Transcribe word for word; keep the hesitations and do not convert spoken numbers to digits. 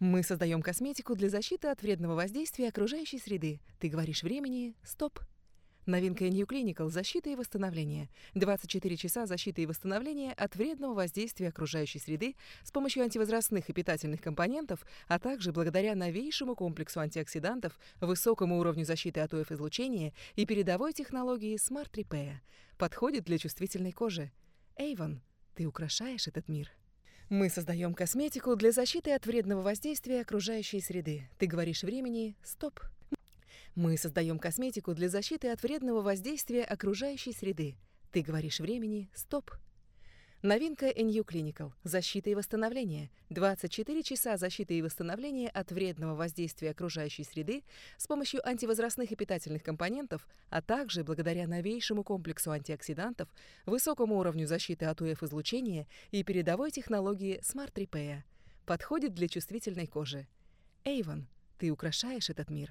Мы создаем косметику для защиты от вредного воздействия окружающей среды. Ты говоришь времени «стоп». Новинка New Clinical – защита и восстановление. двадцать четыре часа защиты и восстановления от вредного воздействия окружающей среды с помощью антивозрастных и питательных компонентов, а также благодаря новейшему комплексу антиоксидантов, высокому уровню защиты от ю эф-излучения и передовой технологии Smart Repair. Подходит для чувствительной кожи. Avon. Ты украшаешь этот мир. Мы создаем косметику для защиты от вредного воздействия окружающей среды. Ты говоришь времени «стоп». Мы создаем косметику для защиты от вредного воздействия окружающей среды. Ты говоришь времени «стоп». Новинка New Clinical – защита и восстановление. двадцать четыре часа защиты и восстановления от вредного воздействия окружающей среды с помощью антивозрастных и питательных компонентов, а также благодаря новейшему комплексу антиоксидантов, высокому уровню защиты от ю эф-излучения и передовой технологии Smart Repair. Подходит для чувствительной кожи. Avon. Ты украшаешь этот мир.